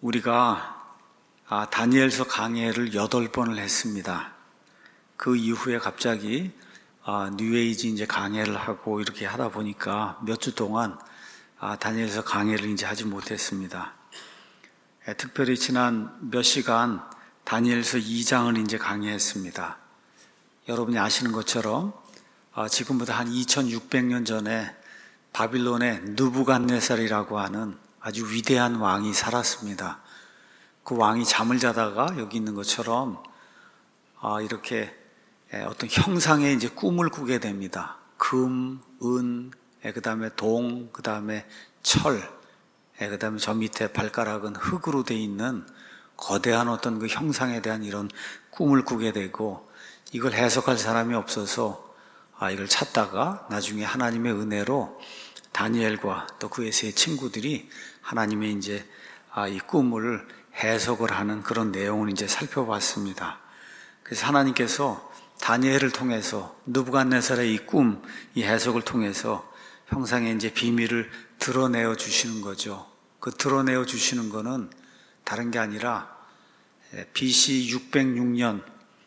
우리가 다니엘서 강해를 8번을 했습니다. 그 이후에 갑자기 뉴에이지 이제 강해를 하고 이렇게 하다 보니까 몇 주 동안 다니엘서 강해를 이제 하지 못했습니다. 특별히 지난 몇 시간 다니엘서 2장을 이제 강의했습니다. 여러분이 아시는 것처럼 지금부터 한 2600년 전에 바빌론의 느부갓네살이라고 하는 아주 위대한 왕이 살았습니다. 그 왕이 잠을 자다가 여기 있는 것처럼 이렇게 어떤 형상의 이제 꿈을 꾸게 됩니다. 금, 은, 그 다음에 동, 그 다음에 철, 그 다음에 저 밑에 발가락은 흙으로 되어 있는 거대한 어떤 그 형상에 대한 이런 꿈을 꾸게 되고, 이걸 해석할 사람이 없어서 이걸 찾다가 나중에 하나님의 은혜로 다니엘과 또 그의 세 친구들이 하나님의 이제 이 꿈을 해석을 하는 그런 내용을 이제 살펴봤습니다. 그래서 하나님께서 다니엘을 통해서 느부갓네살의 이 꿈, 이 해석을 통해서 형상의 이제 비밀을 드러내어 주시는 거죠. 그 드러내어 주시는 거는 다른 게 아니라 BC 606년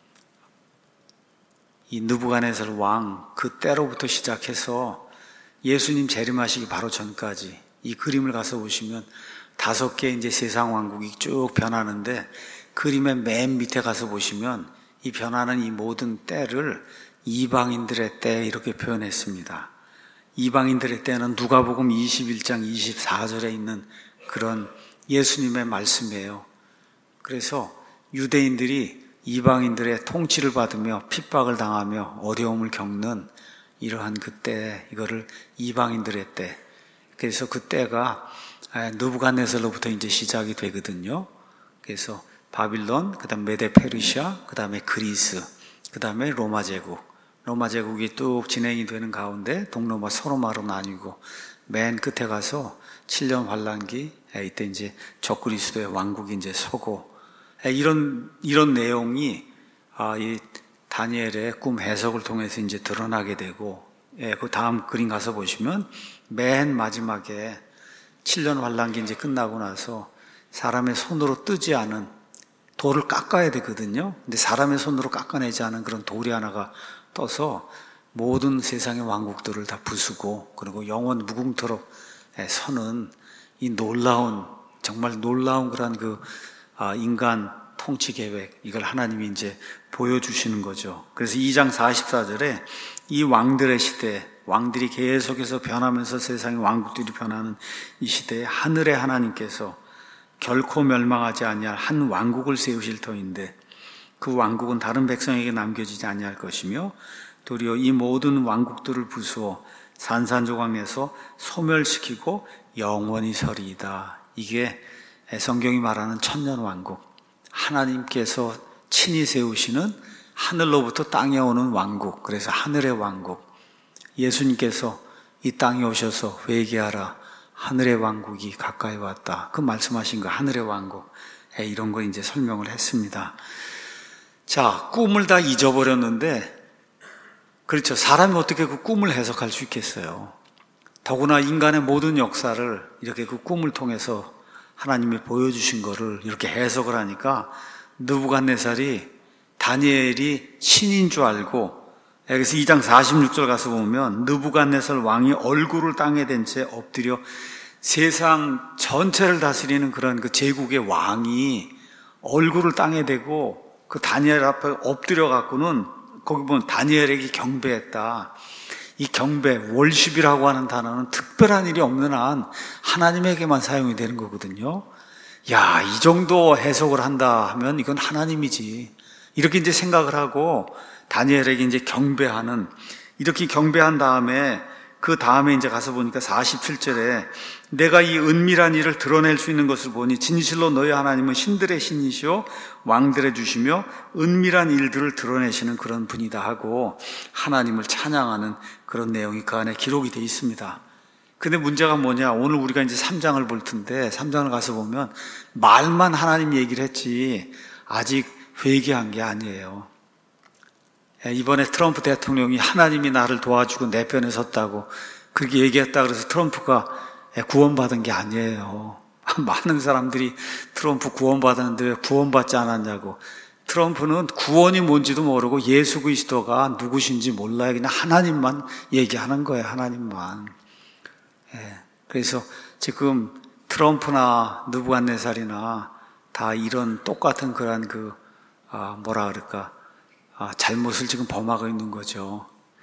이 느부갓네살 왕 그 때로부터 시작해서 예수님 재림하시기 바로 전까지 이 그림을 가서 보시면 5개 이제 세상 왕국이 쭉 변하는데, 그림의 맨 밑에 가서 보시면 이 변하는 이 모든 때를 이방인들의 때 이렇게 표현했습니다. 이방인들의 때는 누가복음 21장 24절에 있는 그런 예수님의 말씀이에요. 그래서 유대인들이 이방인들의 통치를 받으며 핍박을 당하며 어려움을 겪는 이러한 그때, 이거를 이방인들의 때. 그래서 그때가 느부갓네살로부터 이제 시작이 되거든요. 그래서 바빌론, 그 다음 메데 페르시아, 그 다음에 그리스, 그 다음에 로마 제국. 로마 제국이 뚝 진행이 되는 가운데 동로마 서로마로 나뉘고, 맨 끝에 가서 7년 환란기, 이때 이제 적그리스도의 왕국이 이제 서고, 이런 내용이 이 다니엘의 꿈 해석을 통해서 이제 드러나게 되고, 그 다음 그림 가서 보시면 맨 마지막에 7년 환란기 이제 끝나고 나서 사람의 손으로 뜨지 않은 돌을 깎아야 되거든요. 근데 사람의 손으로 깎아내지 않은 그런 돌이 하나가 떠서 모든 세상의 왕국들을 다 부수고, 그리고 영원 무궁토록 서는 이 놀라운, 정말 놀라운 그런 그 인간 통치 계획, 이걸 하나님이 이제 보여주시는 거죠. 그래서 2장 44절에 이 왕들의 시대, 왕들이 계속해서 변하면서 세상의 왕국들이 변하는 이 시대에 하늘의 하나님께서 결코 멸망하지 아니할 한 왕국을 세우실 터인데, 그 왕국은 다른 백성에게 남겨지지 아니할 것이며 도리어 이 모든 왕국들을 부수어 산산조각 내서 소멸시키고 영원히 서리이다. 이게 성경이 말하는 천년왕국, 하나님께서 친히 세우시는 하늘로부터 땅에 오는 왕국, 그래서 하늘의 왕국. 예수님께서 이 땅에 오셔서 회개하라, 하늘의 왕국이 가까이 왔다, 그 말씀하신 거 하늘의 왕국, 이런 거 이제 설명을 했습니다. 자, 꿈을 다 잊어버렸는데, 그렇죠, 사람이 어떻게 그 꿈을 해석할 수 있겠어요? 더구나 인간의 모든 역사를 이렇게 그 꿈을 통해서 하나님이 보여주신 거를 이렇게 해석을 하니까 느부갓네살이 다니엘이 신인 줄 알고, 그래서 2장 46절 가서 보면 느부갓네살 왕이 얼굴을 땅에 댄 채 엎드려, 세상 전체를 다스리는 그런 그 제국의 왕이 얼굴을 땅에 대고 그 다니엘 앞에 엎드려 갖고는, 거기 보면 다니엘에게 경배했다. 이 경배, 월십이라고 하는 단어는 특별한 일이 없는 한 하나님에게만 사용이 되는 거거든요. 야, 이 정도 해석을 한다 하면 이건 하나님이지, 이렇게 이제 생각을 하고 다니엘에게 이제 경배하는, 이렇게 경배한 다음에 그 다음에 이제 가서 보니까 47절에 내가 이 은밀한 일을 드러낼 수 있는 것을 보니 진실로 너희 하나님은 신들의 신이시오 왕들의 주시며 은밀한 일들을 드러내시는 그런 분이다 하고 하나님을 찬양하는 그런 내용이 그 안에 기록이 되어 있습니다. 근데 문제가 뭐냐, 오늘 우리가 이제 3장을 볼 텐데 3장을 가서 보면 말만 하나님 얘기를 했지 아직 회개한 게 아니에요. 이번에 트럼프 대통령이 하나님이 나를 도와주고 내 편에 섰다고 그렇게 얘기했다 그래서 트럼프가 구원받은 게 아니에요. 많은 사람들이 트럼프 구원받았는데 왜 구원받지 않았냐고. 트럼프는 구원이 뭔지도 모르고 예수 그리스도가 누구신지 몰라요. 그냥 하나님만 얘기하는 거예요. 하나님만. 그래서 지금 트럼프나 느부갓네살이나 다 이런 똑같은 그런 잘못을 지금 범하고 있는 거죠.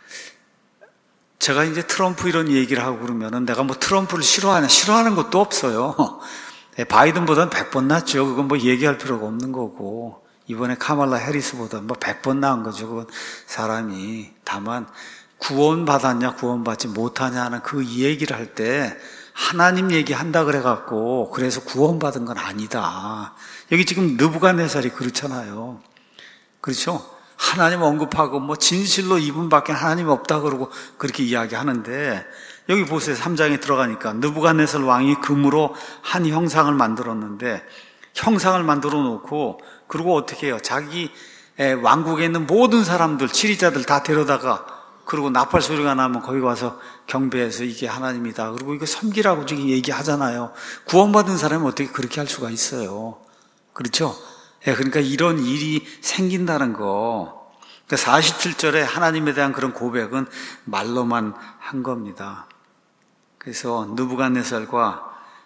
제가 이제 트럼프 이런 얘기를 하고 그러면은 내가 뭐 트럼프를 싫어하는 것도 없어요. 바이든보다는 100번 낫죠. 그건 뭐 얘기할 필요가 없는 거고. 이번에 카말라 해리스보다 뭐 100번 나은 거죠. 그건 사람이. 다만 구원받았냐 구원받지 못하냐 하는 그 얘기를 할 때 하나님 얘기한다 그래갖고 그래서 구원받은 건 아니다. 여기 지금 느부갓네살이 그렇잖아요. 그렇죠? 하나님 언급하고 뭐 진실로 이분밖에 하나님이 없다 그러고 그렇게 이야기하는데 여기 보세요. 3장에 들어가니까 느부갓네살 왕이 금으로 한 형상을 만들었는데 형상을 만들어 놓고 그리고 어떻게 해요? 자기 왕국에 있는 모든 사람들 치리자들 다 데려다가 그리고 나팔 소리가 나면 거기 와서 경배해서 이게 하나님이다. 그리고 이거 섬기라고 지금 얘기하잖아요. 구원받은 사람이 어떻게 그렇게 할 수가 있어요? 그렇죠? 그러니까 이런 일이 생긴다는 거. 그러니까 47절에 하나님에 대한 그런 고백은 말로만 한 겁니다. 그래서 느부갓네살과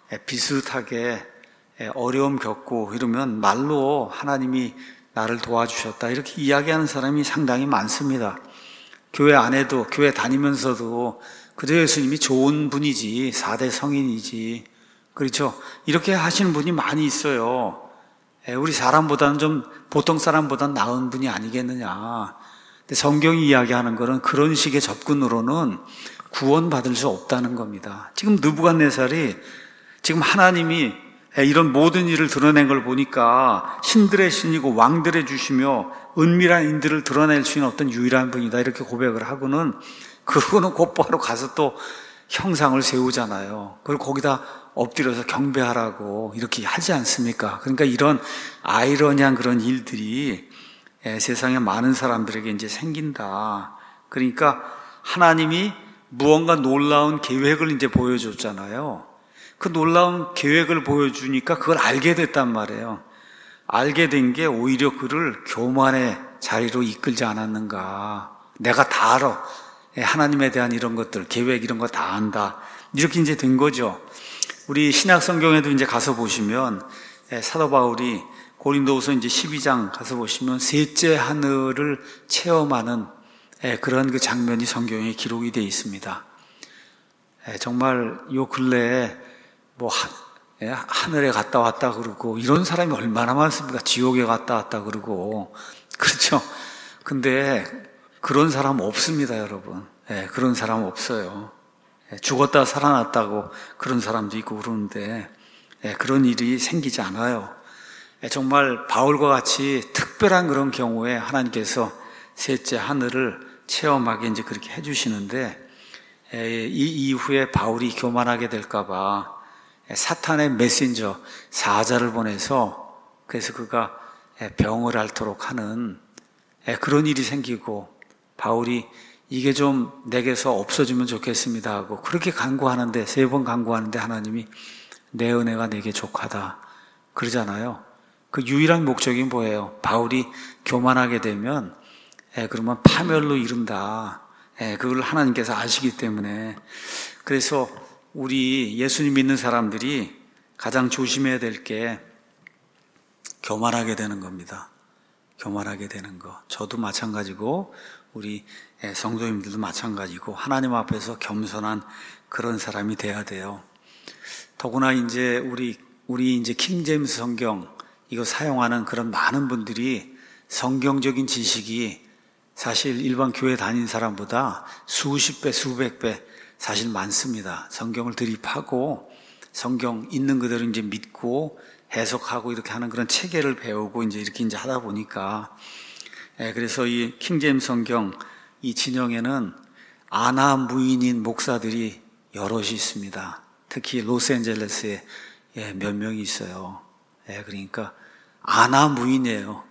비슷하게 어려움 겪고 이러면 말로 하나님이 나를 도와주셨다. 이렇게 이야기하는 사람이 상당히 많습니다. 교회 안에도, 교회 다니면서도 그저 예수님이 좋은 분이지, 4대 성인이지. 그렇죠? 이렇게 하시는 분이 많이 있어요. 우리 사람보다는 좀 보통 사람보다는 나은 분이 아니겠느냐. 근데 성경이 이야기하는 거는 그런 식의 접근으로는 구원받을 수 없다는 겁니다. 지금 느부갓네살이 지금 하나님이 이런 모든 일을 드러낸 걸 보니까 신들의 신이고 왕들의 주시며 은밀한 인들을 드러낼 수 있는 어떤 유일한 분이다 이렇게 고백을 하고는 그러고는 곧바로 가서 또 형상을 세우잖아요. 그리고 거기다 엎드려서 경배하라고 이렇게 하지 않습니까? 그러니까 이런 아이러니한 그런 일들이 세상에 많은 사람들에게 이제 생긴다. 그러니까 하나님이 무언가 놀라운 계획을 이제 보여줬잖아요. 그 놀라운 계획을 보여주니까 그걸 알게 됐단 말이에요. 알게 된 게 오히려 그를 교만의 자리로 이끌지 않았는가. 내가 다 알아. 하나님에 대한 이런 것들, 계획 이런 거 다 안다. 이렇게 이제 된 거죠. 우리 신약 성경에도 이제 가서 보시면 사도 바울이 고린도후서 이제 12장 가서 보시면 셋째 하늘을 체험하는 그런 그 장면이 성경에 기록이 되어 있습니다. 정말 요 근래에 뭐 하늘에 갔다 왔다 그러고 이런 사람이 얼마나 많습니까? 지옥에 갔다 왔다 그러고 그렇죠? 근데 그런 사람 없습니다, 여러분. 그런 사람 없어요. 죽었다 살아났다고 그런 사람도 있고 그러는데 그런 일이 생기지 않아요. 정말 바울과 같이 특별한 그런 경우에 하나님께서 셋째 하늘을 체험하게 이제 그렇게 해주시는데 이 이후에 바울이 교만하게 될까봐 사탄의 메신저 사자를 보내서 그래서 그가 병을 앓도록 하는 그런 일이 생기고 바울이 이게 좀 내게서 없어지면 좋겠습니다 하고 그렇게 간구하는데 3번 간구하는데 하나님이 내 은혜가 내게 족하다 그러잖아요. 그 유일한 목적이 뭐예요? 바울이 교만하게 되면 그러면 파멸로 이른다. 그걸 하나님께서 아시기 때문에 그래서 우리 예수님 믿는 사람들이 가장 조심해야 될 게 교만하게 되는 겁니다. 교만하게 되는 거. 저도 마찬가지고 우리 성도님들도 마찬가지고 하나님 앞에서 겸손한 그런 사람이 돼야 돼요. 더구나 이제 우리 이제 킹제임스 성경 이거 사용하는 그런 많은 분들이 성경적인 지식이 사실 일반 교회 다닌 사람보다 수십 배, 수백 배 사실 많습니다. 성경을 드립하고 성경 있는 그대로 이제 믿고 해석하고 이렇게 하는 그런 체계를 배우고 이제 이렇게 이제 하다 보니까 그래서 이 킹제임스 성경 이 진영에는 아나 무인인 목사들이 여럿이 있습니다. 특히 로스앤젤레스에 몇 명이 있어요. 그러니까 아나 무인이에요.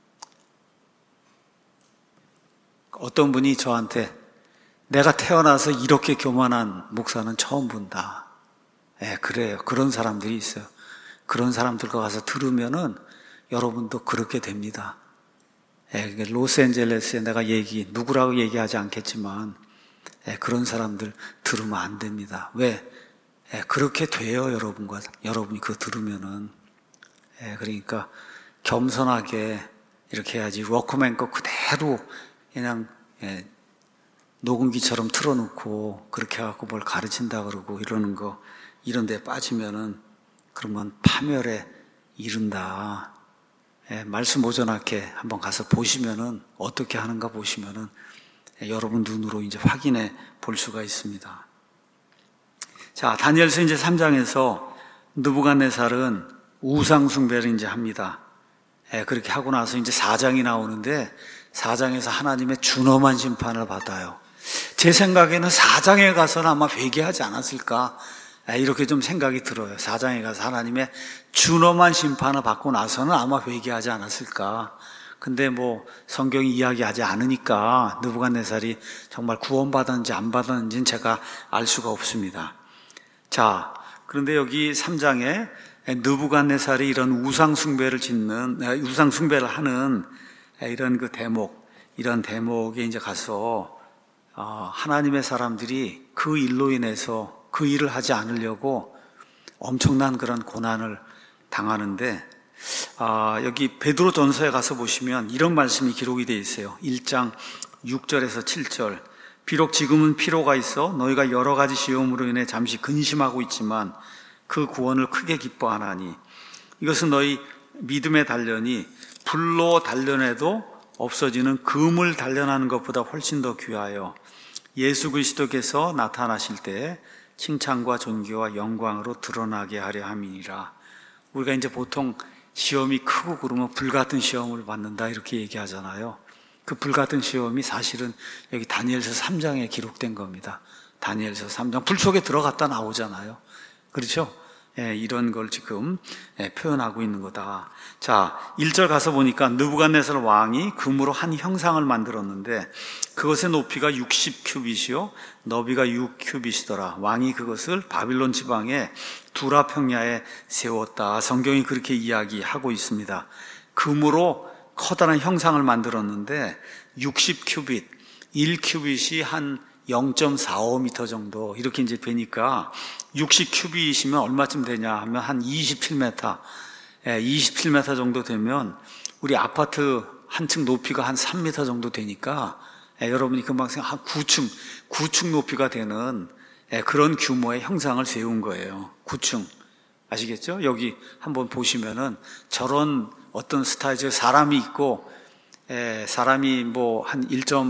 어떤 분이 저한테 내가 태어나서 이렇게 교만한 목사는 처음 본다. 그래요. 그런 사람들이 있어요. 그런 사람들과 가서 들으면은 여러분도 그렇게 됩니다. 로스앤젤레스에 내가 누구라고 얘기하지 않겠지만, 그런 사람들 들으면 안 됩니다. 왜? 그렇게 돼요, 여러분이 그거 들으면은. 그러니까 겸손하게 이렇게 해야지. 워크맨 거 그대로 그냥 녹음기처럼 틀어놓고 그렇게 해갖고 뭘 가르친다 그러고 이러는 거, 이런 데 빠지면은 그러면 파멸에 이른다. 말씀 오전학회 한번 가서 보시면은 어떻게 하는가 보시면은 여러분 눈으로 이제 확인해 볼 수가 있습니다. 자, 다니엘서 이제 3장에서 느부갓네살은 우상 숭배를 이제 합니다. 그렇게 하고 나서 이제 4장이 나오는데 4장에서 하나님의 준엄한 심판을 받아요. 제 생각에는 4장에 가서는 아마 회개하지 않았을까, 이렇게 좀 생각이 들어요. 4장에 가서 하나님의 준엄한 심판을 받고 나서는 아마 회개하지 않았을까. 근데 뭐 성경이 이야기하지 않으니까 느부갓네살이 정말 구원받았는지 안 받았는지는 제가 알 수가 없습니다. 자, 그런데 여기 3장에 느부갓네살이 이런 우상 숭배를 하는 이런 그 대목, 이런 대목에 이제 가서 하나님의 사람들이 그 일로 인해서 그 일을 하지 않으려고 엄청난 그런 고난을 당하는데, 여기 베드로전서에 가서 보시면 이런 말씀이 기록이 되어 있어요. 1장 6절에서 7절. 비록 지금은 피로가 있어 너희가 여러 가지 시험으로 인해 잠시 근심하고 있지만 그 구원을 크게 기뻐하나니 이것은 너희 믿음의 단련이 불로 단련해도 없어지는 금을 단련하는 것보다 훨씬 더 귀하여 예수 그리스도께서 나타나실 때 칭찬과 존귀와 영광으로 드러나게 하려 함이니라. 우리가 이제 보통 시험이 크고 그러면 불같은 시험을 받는다 이렇게 얘기하잖아요. 그 불같은 시험이 사실은 여기 다니엘서 3장에 기록된 겁니다. 다니엘서 3장 불 속에 들어갔다 나오잖아요. 그렇죠? 이런 걸 지금 표현하고 있는 거다. 자, 1절 가서 보니까 느부갓네살 왕이 금으로 한 형상을 만들었는데 그것의 높이가 60큐빗이요 너비가 6큐빗이더라. 왕이 그것을 바빌론 지방의 두라 평야에 세웠다. 성경이 그렇게 이야기하고 있습니다. 금으로 커다란 형상을 만들었는데 60큐빗, 1큐빗이 한 0.45m 정도 이렇게 이제 되니까 60큐빗이면 얼마쯤 되냐 하면 한 27m, 27m 정도 되면 우리 아파트 한 층 높이가 한 3m 정도 되니까 여러분이 금방 한 9층 높이가 되는 그런 규모의 형상을 세운 거예요. 9층. 아시겠죠? 여기 한번 보시면은 저런 어떤 스타일의 사람이 있고, 사람이 뭐 한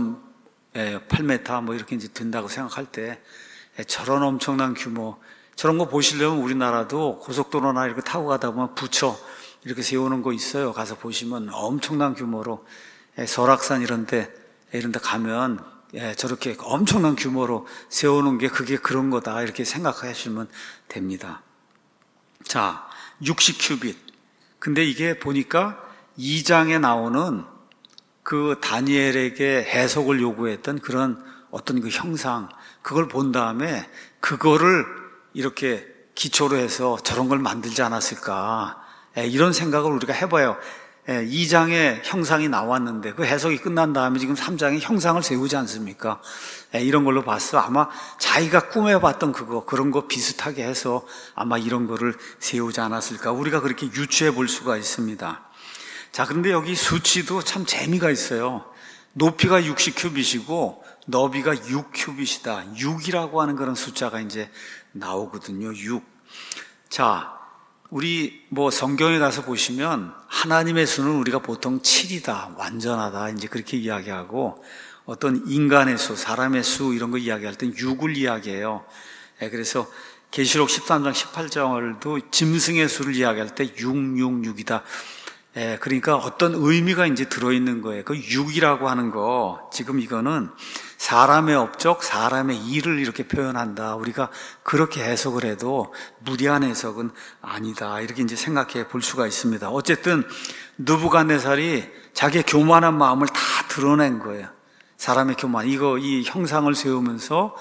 1.8m 뭐 이렇게 이제 된다고 생각할 때, 저런 엄청난 규모, 저런 거 보시려면 우리나라도 고속도로나 이렇게 타고 가다 보면 부처 이렇게 세우는 거 있어요. 가서 보시면 엄청난 규모로, 설악산 이런 데 가면, 저렇게 엄청난 규모로 세우는 게 그게 그런 거다. 이렇게 생각하시면 됩니다. 자, 60큐빗. 근데 이게 보니까 2장에 나오는 그 다니엘에게 해석을 요구했던 그런 어떤 그 형상, 그걸 본 다음에 그거를 이렇게 기초로 해서 저런 걸 만들지 않았을까. 이런 생각을 우리가 해봐요. 2장에 형상이 나왔는데 그 해석이 끝난 다음에 지금 3장에 형상을 세우지 않습니까? 이런 걸로 봤어. 아마 자기가 꿈에봤던 그런 거 비슷하게 해서 아마 이런 거를 세우지 않았을까. 우리가 그렇게 유추해 볼 수가 있습니다. 자, 그런데 여기 수치도 참 재미가 있어요. 높이가 60큐빗이고 너비가 6큐빗이다. 6이라고 하는 그런 숫자가 이제 나오거든요. 6. 자, 우리 뭐 성경에 가서 보시면 하나님의 수는 우리가 보통 7이다, 완전하다, 이제 그렇게 이야기하고 어떤 인간의 수, 사람의 수 이런 거 이야기할 땐 6을 이야기해요. 그래서 계시록 13장, 18장을도 짐승의 수를 이야기할 때 666이다. 그러니까 어떤 의미가 이제 들어있는 거예요. 그 6이라고 하는 거, 지금 이거는 사람의 업적, 사람의 일을 이렇게 표현한다. 우리가 그렇게 해석을 해도 무리한 해석은 아니다. 이렇게 이제 생각해 볼 수가 있습니다. 어쨌든 느부갓네살이 자기의 교만한 마음을 다 드러낸 거예요. 사람의 교만. 이 형상을 세우면서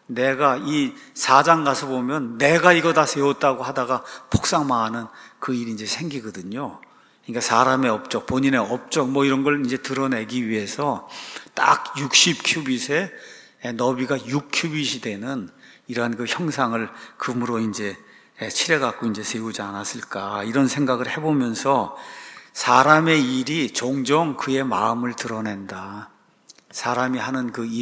내가 이 4장 가서 보면 내가 이거 다 세웠다고 하다가 폭삭망하는 그 일이 이제 생기거든요. 그러니까 사람의 업적, 본인의 업적 뭐 이런 걸 이제 드러내기 위해서 딱 60큐빗의 너비가 6큐빗이 되는 이러한 그 형상을 금으로 이제 칠해갖고 이제 세우지 않았을까 이런 생각을 해보면서 사람의 일이 종종 그의 마음을 드러낸다. 사람이 하는 그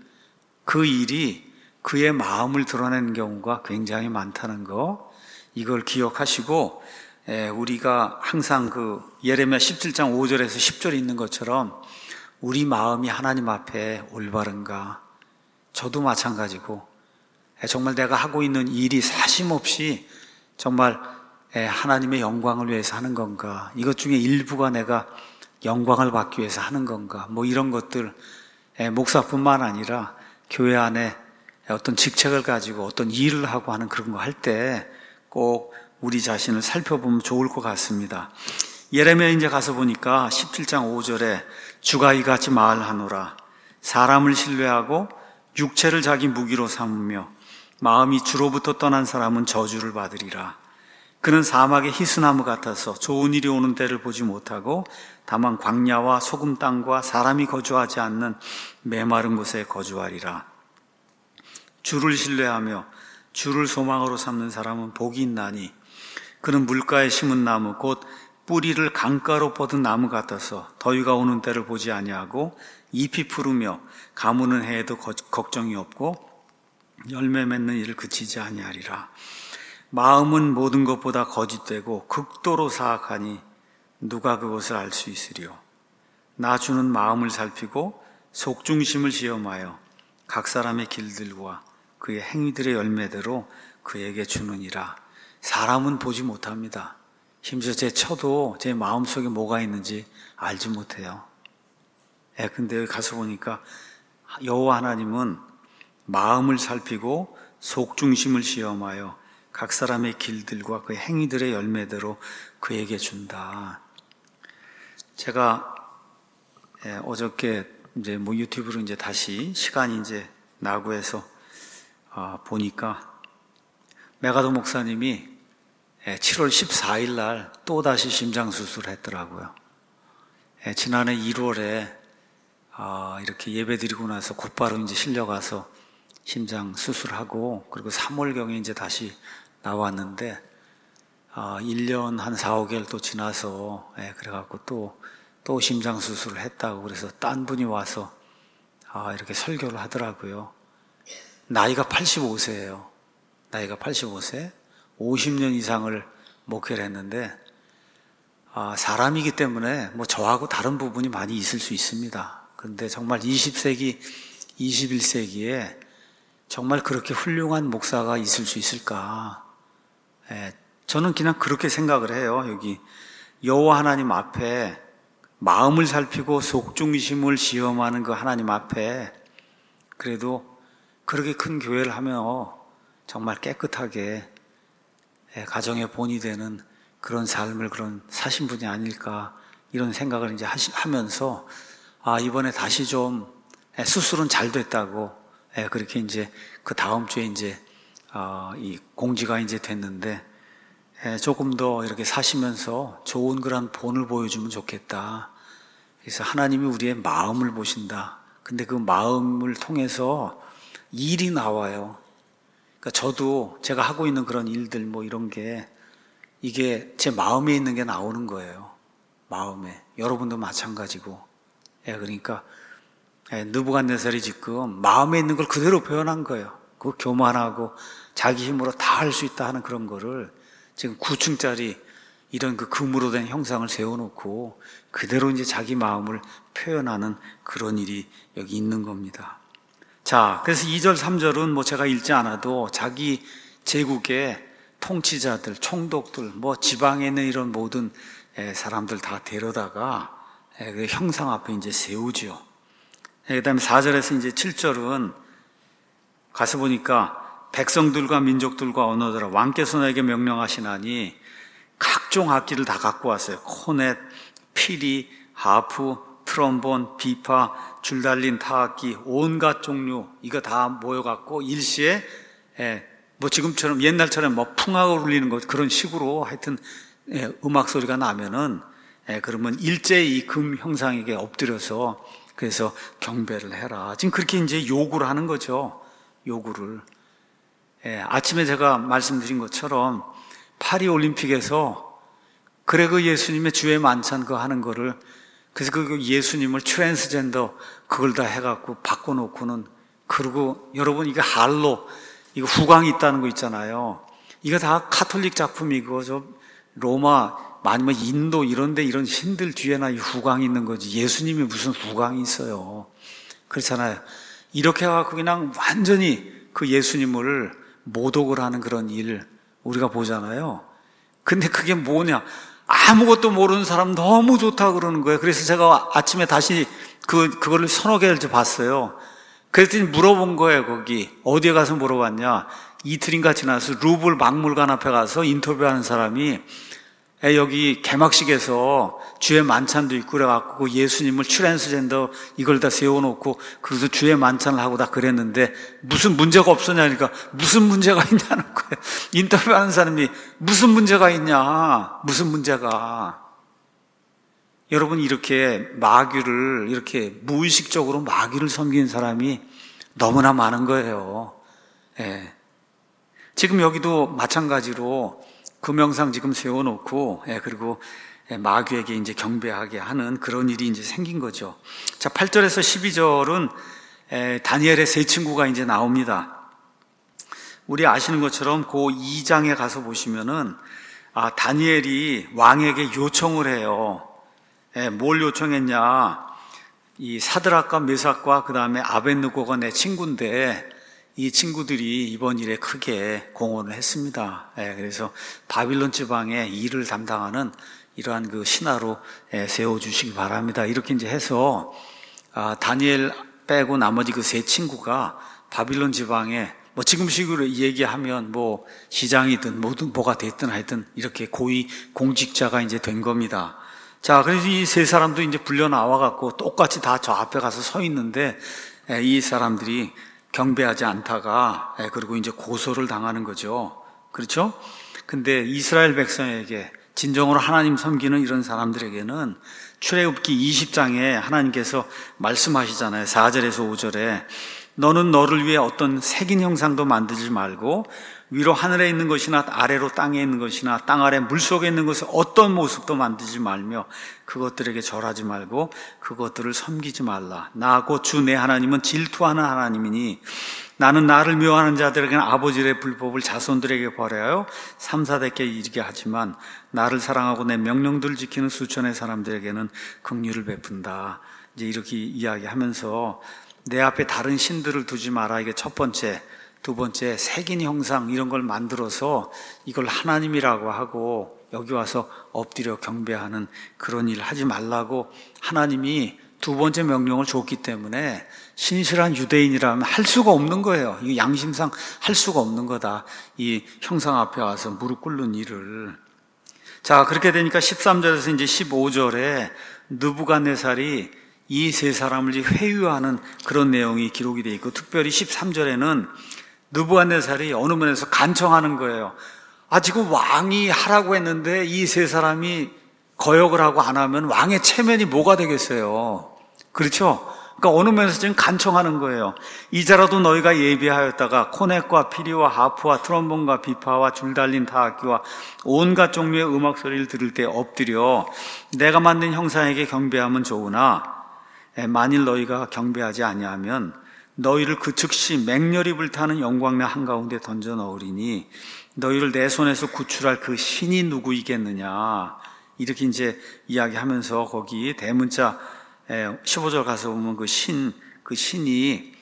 일이 그의 마음을 드러내는 경우가 굉장히 많다는 거, 이걸 기억하시고 우리가 항상 그 예레미야 17장 5절에서 10절에 있는 것처럼 우리 마음이 하나님 앞에 올바른가, 저도 마찬가지고 정말 내가 하고 있는 일이 사심없이 정말 하나님의 영광을 위해서 하는 건가, 이것 중에 일부가 내가 영광을 받기 위해서 하는 건가, 뭐 이런 것들, 목사뿐만 아니라 교회 안에 어떤 직책을 가지고 어떤 일을 하고 하는 그런 거 할 때 꼭 우리 자신을 살펴보면 좋을 것 같습니다. 예레미야 이제 가서 보니까 17장 5절에 주가 이같이 말하노라. 사람을 신뢰하고 육체를 자기 무기로 삼으며 마음이 주로부터 떠난 사람은 저주를 받으리라. 그는 사막의 히스나무 같아서 좋은 일이 오는 때를 보지 못하고 다만 광야와 소금 땅과 사람이 거주하지 않는 메마른 곳에 거주하리라. 주를 신뢰하며 주를 소망으로 삼는 사람은 복이 있나니 그는 물가에 심은 나무 곧 뿌리를 강가로 뻗은 나무 같아서 더위가 오는 때를 보지 아니하고 잎이 푸르며 가무는 해에도 걱정이 없고 열매 맺는 일을 그치지 아니하리라. 마음은 모든 것보다 거짓되고 극도로 사악하니 누가 그것을 알 수 있으리요. 나 주는 마음을 살피고 속중심을 시험하여 각 사람의 길들과 그의 행위들의 열매대로 그에게 주느니라. 사람은 보지 못합니다. 심지어 제 처도 제 마음속에 뭐가 있는지 알지 못해요. 근데 여기 가서 보니까 여호와 하나님은 마음을 살피고 속중심을 시험하여 각 사람의 길들과 그 행위들의 열매대로 그에게 준다. 제가 어저께 이제 뭐 유튜브로 이제 다시 시간이 이제 나고 해서 보니까 메가도 목사님이 7월 14일 날 또다시 심장 수술을 했더라고요. 지난해 1월에 이렇게 예배 드리고 나서 곧바로 이제 실려가서 심장 수술하고 그리고 3월경에 이제 다시 나왔는데 1년 한 4, 5개월 또 지나서 그래갖고 또 심장 수술을 했다고 그래서 딴 분이 와서 이렇게 설교를 하더라고요. 나이가 85세예요. 나이가 85세, 50년 이상을 목회를 했는데 사람이기 때문에 뭐 저하고 다른 부분이 많이 있을 수 있습니다. 그런데 정말 20세기, 21세기에 정말 그렇게 훌륭한 목사가 있을 수 있을까? 저는 그냥 그렇게 생각을 해요. 여기 여호와 하나님 앞에 마음을 살피고 속중심을 시험하는 그 하나님 앞에 그래도 그렇게 큰 교회를 하면 정말 깨끗하게 가정의 본이 되는 그런 삶을 그런 사신 분이 아닐까 이런 생각을 이제 하면서 이번에 다시 좀 수술은 잘 됐다고 그렇게 이제 그 다음 주에 이제 이 공지가 이제 됐는데 조금 더 이렇게 사시면서 좋은 그런 본을 보여주면 좋겠다. 그래서 하나님이 우리의 마음을 보신다. 근데 그 마음을 통해서 일이 나와요. 그러니까 저도 제가 하고 있는 그런 일들 뭐 이런 게 이게 제 마음에 있는 게 나오는 거예요. 마음에. 여러분도 마찬가지고. 그러니까 느부갓네살이 지금 마음에 있는 걸 그대로 표현한 거예요. 그 교만하고 자기 힘으로 다 할 수 있다 하는 그런 거를 지금 9층짜리 이런 그 금으로 된 형상을 세워놓고 그대로 이제 자기 마음을 표현하는 그런 일이 여기 있는 겁니다. 자, 그래서 2절, 3절은 뭐 제가 읽지 않아도 자기 제국의 통치자들, 총독들, 뭐 지방에 있는 이런 모든 사람들 다 데려다가 그 형상 앞에 이제 세우지요. 그 다음에 4절에서 이제 7절은 가서 보니까 백성들과 민족들과 언어들아 왕께서 내게 명령하시나니 각종 악기를 다 갖고 왔어요. 코넷, 피리, 하프, 트럼본, 비파, 줄 달린 타악기, 온갖 종류 이거 다 모여갖고 일시에 뭐 지금처럼 옛날처럼 뭐 풍악을 울리는 것 그런 식으로 하여튼 음악 소리가 나면은 그러면 일제히 이 금 형상에게 엎드려서 그래서 경배를 해라. 지금 그렇게 이제 요구를 하는 거죠. 요구를. 아침에 제가 말씀드린 것처럼 파리 올림픽에서 그레그 예수님의 주의 만찬 그거 하는 거를 그래서 그 예수님을 트랜스젠더 그걸 다 해갖고 바꿔놓고는 그러고 여러분 이게 할로 이거 후광이 있다는 거 있잖아요. 이거 다 카톨릭 작품이고 저 로마 아니면 인도 이런데 이런 신들 뒤에나 이 후광이 있는 거지 예수님이 무슨 후광이 있어요. 그렇잖아요. 이렇게 해갖고 그냥 완전히 그 예수님을 모독을 하는 그런 일 우리가 보잖아요. 근데 그게 뭐냐? 아무것도 모르는 사람 너무 좋다 그러는 거예요. 그래서 제가 아침에 다시 그거를 서너 개를 봤어요. 그랬더니 물어본 거예요. 거기 어디에 가서 물어봤냐? 이틀인가 지나서 루블 박물관 앞에 가서 인터뷰하는 사람이 여기 개막식에서 주의 만찬도 있고 그래갖고 예수님을 트랜스젠더 이걸 다 세워놓고 그래서 주의 만찬을 하고 다 그랬는데 무슨 문제가 없었냐 그러니까 무슨 문제가 있냐는 거예요. 인터뷰하는 사람이 무슨 문제가 있냐 무슨 문제가 여러분 이렇게 마귀를 이렇게 무의식적으로 마귀를 섬기는 사람이 너무나 많은 거예요. 지금 여기도 마찬가지로 금영상 지금 세워놓고, 그리고 마귀에게 이제 경배하게 하는 그런 일이 이제 생긴 거죠. 자, 8절에서 12절은 다니엘의 세 친구가 이제 나옵니다. 우리 아시는 것처럼 그 2장에 가서 보시면은, 다니엘이 왕에게 요청을 해요. 뭘 요청했냐. 이 사드락과 메삭과 그 다음에 아벳느고가 내 친구인데, 이 친구들이 이번 일에 크게 공헌을 했습니다. 그래서 바빌론 지방에 일을 담당하는 이러한 그 신하로 세워주시기 바랍니다. 이렇게 이제 해서 다니엘 빼고 나머지 그 세 친구가 바빌론 지방에 뭐 지금식으로 얘기하면 뭐 시장이든 뭐가 됐든 하여튼 이렇게 고위 공직자가 이제 된 겁니다. 자, 그래서 이 세 사람도 이제 불려 나와갖고 똑같이 다 저 앞에 가서 서 있는데 이 사람들이 경배하지 않다가 그리고 이제 고소를 당하는 거죠. 그렇죠? 근데 이스라엘 백성에게 진정으로 하나님 섬기는 이런 사람들에게는 출애굽기 20장에 하나님께서 말씀하시잖아요. 4절에서 5절에 너는 너를 위해 어떤 색인 형상도 만들지 말고 위로 하늘에 있는 것이나 아래로 땅에 있는 것이나 땅 아래 물속에 있는 것을 어떤 모습도 만들지 말며 그것들에게 절하지 말고 그것들을 섬기지 말라. 나 곧 주 내 하나님은 질투하는 하나님이니 나는 나를 미워하는 자들에게는 아버지의 불법을 자손들에게 벌하여 3, 4대께 이르게 하지만 나를 사랑하고 내 명령들을 지키는 수천의 사람들에게는 긍휼을 베푼다. 이제 이렇게 이야기하면서 내 앞에 다른 신들을 두지 마라. 이게 첫 번째. 두 번째, 색인 형상 이런 걸 만들어서 이걸 하나님이라고 하고 여기 와서 엎드려 경배하는 그런 일을 하지 말라고 하나님이 두 번째 명령을 줬기 때문에 신실한 유대인이라면 할 수가 없는 거예요. 이거 양심상 할 수가 없는 거다. 이 형상 앞에 와서 무릎 꿇는 일을. 자, 그렇게 되니까 13절에서 이제 15절에 느부갓네살이 이 세 사람을 회유하는 그런 내용이 기록이 되어 있고 특별히 13절에는 느부갓네살이 어느 면에서 간청하는 거예요. 지금 왕이 하라고 했는데 이 세 사람이 거역을 하고 안 하면 왕의 체면이 뭐가 되겠어요. 그렇죠? 그러니까 어느 면에서 지금 간청하는 거예요. 이제라도 너희가 예비하였다가 코넷과 피리와 하프와 트럼본과 비파와 줄 달린 타악기와 온갖 종류의 음악 소리를 들을 때 엎드려 내가 만든 형상에게 경배하면 좋으나 만일 너희가 경배하지 아니하면 너희를 그 즉시 맹렬히 불타는 영광의 한가운데 던져 넣으리니 너희를 내 손에서 구출할 그 신이 누구이겠느냐. 이렇게 이제 이야기하면서 거기 대문자 15절 가서 보면 그 신이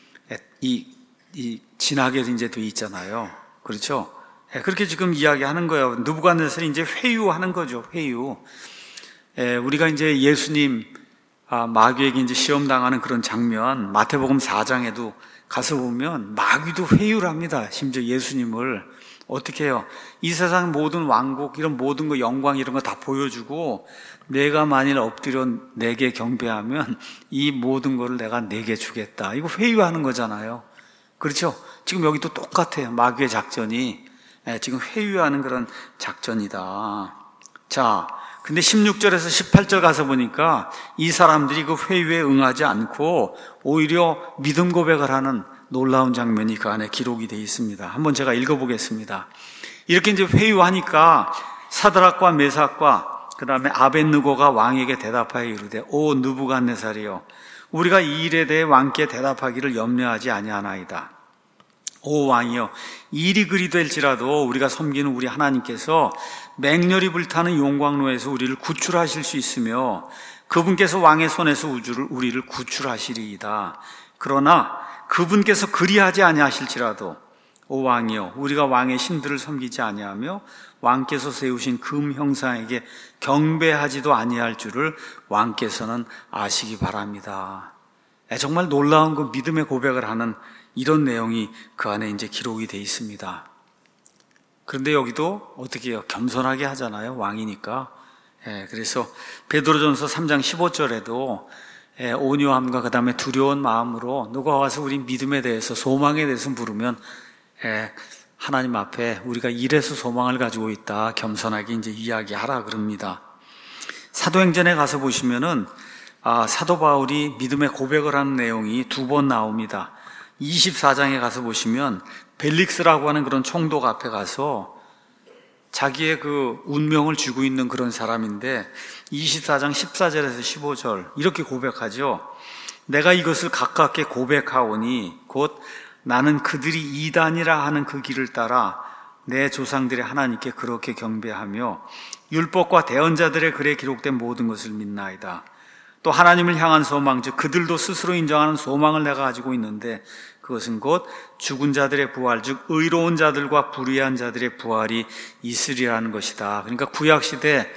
이 진하게 이제 돼 있잖아요. 그렇죠? 그렇게 지금 이야기하는 거예요. 느부갓네살이 이제 회유하는 거죠. 회유. 우리가 이제 예수님 마귀에게 이제 시험당하는 그런 장면, 마태복음 4장에도 가서 보면 마귀도 회유를 합니다. 심지어 예수님을 어떻게 해요? 이 세상 모든 왕국, 이런 모든 거, 영광 이런 거 다 보여주고, 내가 만일 엎드려 내게 경배하면 이 모든 거를 내가 내게 주겠다. 이거 회유하는 거잖아요. 그렇죠? 지금 여기도 똑같아요. 마귀의 작전이. 지금 회유하는 그런 작전이다. 자, 근데 16절에서 18절 가서 보니까 이 사람들이 그 회유에 응하지 않고 오히려 믿음 고백을 하는 놀라운 장면이 그 안에 기록이 되어 있습니다. 한번 제가 읽어보겠습니다. 이렇게 이제 회유하니까 사드락과 메삭과 그 다음에 아벳느고가 왕에게 대답하여 이르되, 오 느부갓네살이여, 우리가 이 일에 대해 왕께 대답하기를 염려하지 아니하나이다. 오 왕이여, 일이 그리 될지라도 우리가 섬기는 우리 하나님께서 맹렬히 불타는 용광로에서 우리를 구출하실 수 있으며 그분께서 왕의 손에서 우리를 구출하시리이다. 그러나 그분께서 그리하지 아니하실지라도 오 왕이여, 우리가 왕의 신들을 섬기지 아니하며 왕께서 세우신 금 형상에게 경배하지도 아니할 줄을 왕께서는 아시기 바랍니다. 정말 놀라운 그 믿음의 고백을 하는 이런 내용이 그 안에 이제 기록이 되어 있습니다. 그런데 여기도 어떻게 해요? 겸손하게 하잖아요. 왕이니까. 그래서 베드로전서 3장 15절에도 온유함과 그 다음에 두려운 마음으로 누가 와서 우리 믿음에 대해서, 소망에 대해서 물으면 하나님 앞에 우리가 이래서 소망을 가지고 있다, 겸손하게 이제 이야기하라 그럽니다. 사도행전에 가서 보시면은 사도 바울이 믿음의 고백을 하는 내용이 두 번 나옵니다. 24장에 가서 보시면 벨릭스라고 하는 그런 총독 앞에 가서 자기의 그 운명을 쥐고 있는 그런 사람인데 24장 14절에서 15절 이렇게 고백하죠. 내가 이것을 가깝게 고백하오니 곧 나는 그들이 이단이라 하는 그 길을 따라 내 조상들의 하나님께 그렇게 경배하며 율법과 대언자들의 글에 기록된 모든 것을 믿나이다. 또 하나님을 향한 소망, 즉 그들도 스스로 인정하는 소망을 내가 가지고 있는데 그것은 곧 죽은 자들의 부활, 즉 의로운 자들과 불의한 자들의 부활이 있으리라는 것이다. 그러니까 구약시대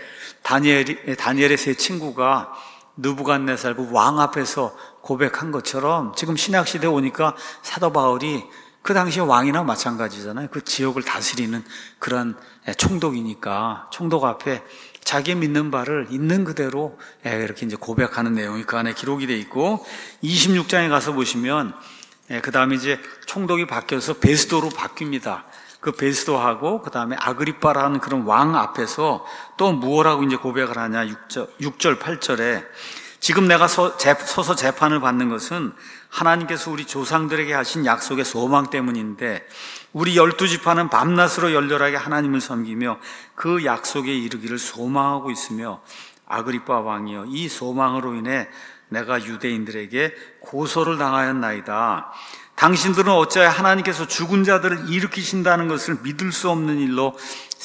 다니엘의 세 친구가 느부갓네살 그 왕 앞에서 고백한 것처럼 지금 신약시대에 오니까 사도 바울이 그 당시에 왕이나 마찬가지잖아요. 그 지역을 다스리는 그런 총독이니까 총독 앞에 자기 믿는 바를 있는 그대로 이렇게 이제 고백하는 내용이 그 안에 기록이 돼 있고 26장에 가서 보시면 그 다음에 이제 총독이 바뀌어서 베스도로 바뀝니다. 그 베스도하고 그 다음에 아그리빠라는 그런 왕 앞에서 또 무엇라고 이제 고백을 하냐 6절 8절에 지금 내가 서서 재판을 받는 것은 하나님께서 우리 조상들에게 하신 약속의 소망 때문인데 우리 12지파는 밤낮으로 열렬하게 하나님을 섬기며 그 약속에 이르기를 소망하고 있으며 아그리빠 왕이여 이 소망으로 인해 내가 유대인들에게 고소를 당하였나이다. 당신들은 어찌하여 하나님께서 죽은 자들을 일으키신다는 것을 믿을 수 없는 일로